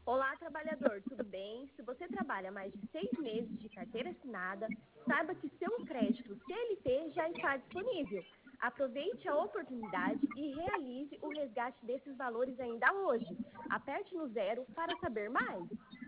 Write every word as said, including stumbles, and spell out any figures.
Olá, trabalhador, tudo bem? Se você trabalha mais de seis meses de carteira assinada, saiba que seu crédito C L T já está disponível. Aproveite a oportunidade e realize o resgate desses valores ainda hoje. Aperte no zero para saber mais.